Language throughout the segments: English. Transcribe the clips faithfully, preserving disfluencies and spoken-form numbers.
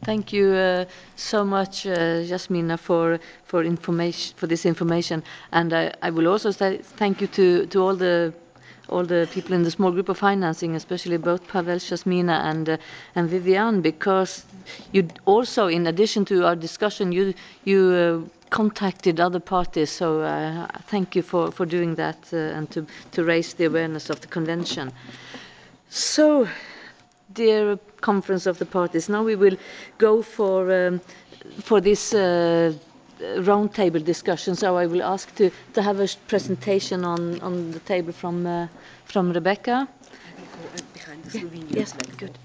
Thank you uh, so much, uh, Jasmina, for for information for this information, and I, I will also say thank you to, to all the all the people in the small group of financing, especially both Pavel, Jasmina, and uh, and Vivian, because you also, in addition to our discussion, you you uh, contacted other parties. So uh, thank you for for doing that uh, and to to raise the awareness of the convention. So, dear Conference of the Parties, now we will go for um, for this uh, roundtable discussion. So I will ask to, to have a presentation on, on the table from uh, from Rebecca. Behind the Slovenian Yes, flag. good.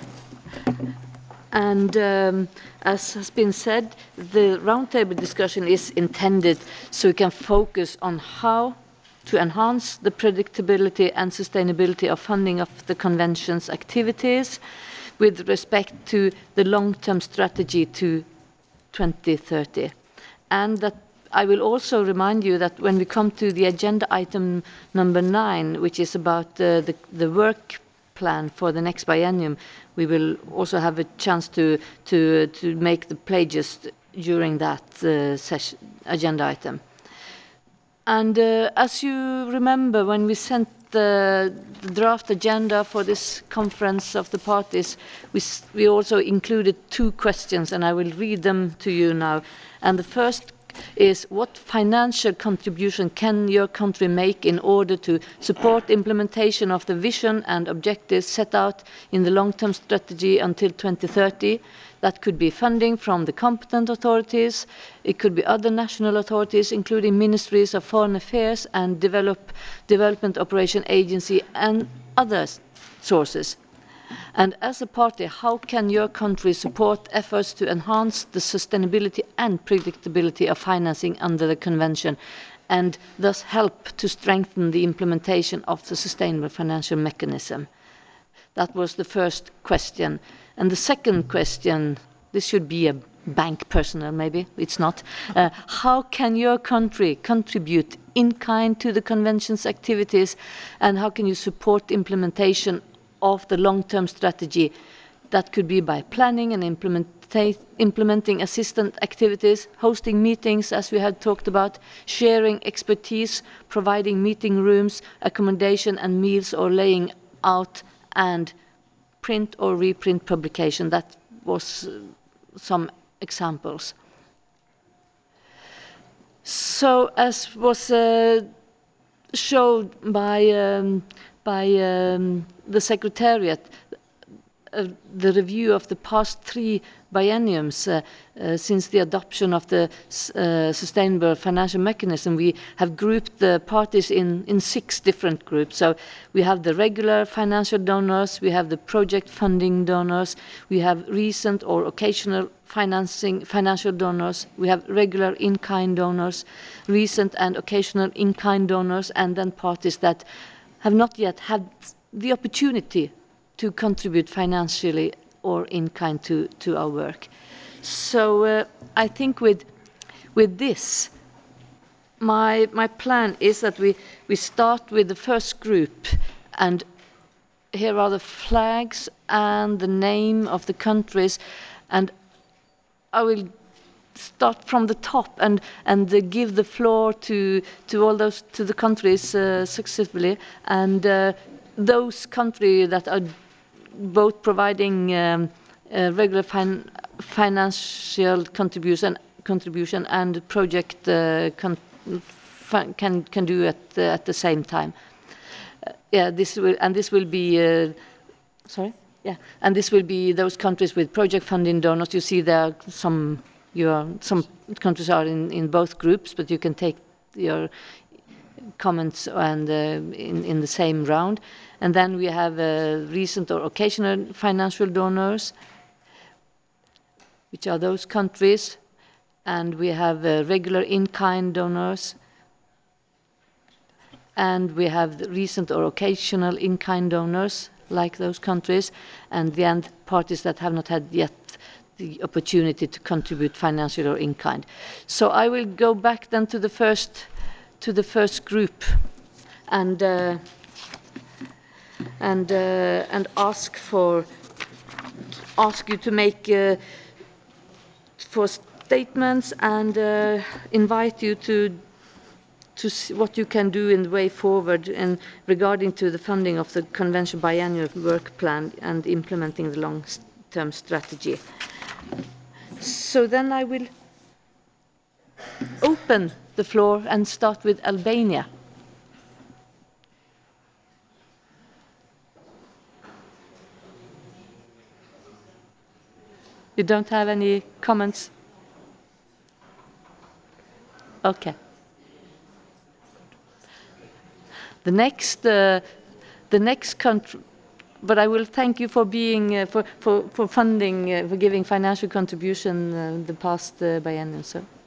And um, as has been said, the roundtable discussion is intended so we can focus on how to enhance the predictability and sustainability of funding of the Convention's activities with respect to the long-term strategy to twenty thirty. And that I will also remind you that when we come to the agenda item number nine, which is about uh, the, the work plan for the next biennium, we will also have a chance to to to make the pledges during that uh, session, agenda item. And uh, as you remember, when we sent the, the draft agenda for this conference of the parties, we, we also included two questions, and I will read them to you now. And the first is, what financial contribution can your country make in order to support implementation of the vision and objectives set out in the long-term strategy until twenty thirty? That could be funding from the competent authorities, it could be other national authorities, including ministries of foreign affairs and develop, development operation agency and other sources. And as a party, how can your country support efforts to enhance the sustainability and predictability of financing under the Convention, and thus help to strengthen the implementation of the Sustainable Financial Mechanism? That was the first question. And the second question, this should be a bank personnel maybe, it's not. Uh, how can your country contribute in kind to the Convention's activities, and how can you support implementation of the long-term strategy? That could be by planning and implementing assistant activities, hosting meetings, as we had talked about, sharing expertise, providing meeting rooms, accommodation and meals, or laying out and print or reprint publication. That was uh, some examples. So, as was uh, showed by um, by um, the Secretariat, uh, the review of the past three bienniums uh, uh, since the adoption of the uh, Sustainable Financial Mechanism, we have grouped the parties in, in six different groups. So we have the regular financial donors, we have the project funding donors, we have recent or occasional financing financial donors, we have regular in-kind donors, recent and occasional in-kind donors, and then parties that have not yet had the opportunity to contribute financially or in kind to, to our work. So uh, I think with, with this, my, my plan is that we, we start with the first group, and here are the flags and the name of the countries, and I will start from the top and and uh, give the floor to to all those to the countries uh, successively, and uh, those countries that are both providing um, uh, regular fin financial contribution contribution and project uh, con can can do at uh, at the same time. Uh, yeah, this will and this will be. Uh, sorry. Yeah, and this will be those countries with project funding donors. You see there are some. You are, some countries are in, in both groups, but you can take your comments and uh, in, in the same round. And then we have uh, recent or occasional financial donors, which are those countries. And we have uh, regular in-kind donors. And we have the recent or occasional in-kind donors, like those countries. And the end parties that have not had yet the opportunity to contribute financially or in kind. So I will go back then to the first, to the first group, and uh, and uh, and ask for ask you to make uh, for statements and uh, invite you to to see what you can do in the way forward in regarding to the funding of the Convention Biannual Work Plan and implementing the long-term strategy. So then I will open the floor and start with Albania. You don't have any comments? Okay. The next, uh, the next country, but I will thank you for being, uh, for, for, for funding, uh, for giving financial contribution uh, the past uh, biennium. So.